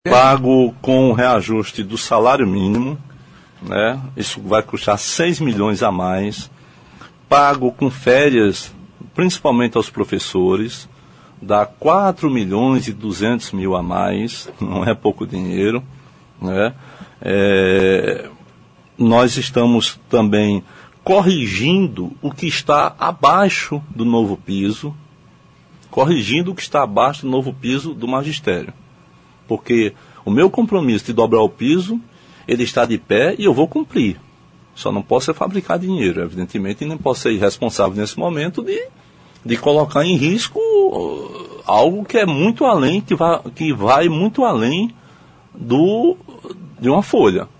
Pago com o reajuste do salário mínimo, né? Isso vai custar 6 milhões a mais. Pago com férias, principalmente aos professores, dá 4 milhões e 200 mil a mais, não é pouco dinheiro, né? Nós estamos também corrigindo o que está abaixo do novo piso, do magistério. Porque o meu compromisso de dobrar o piso, ele está de pé e eu vou cumprir. Só não posso fabricar dinheiro, evidentemente, e nem posso ser irresponsável nesse momento de colocar em risco algo que é muito além, que vai muito além de uma folha.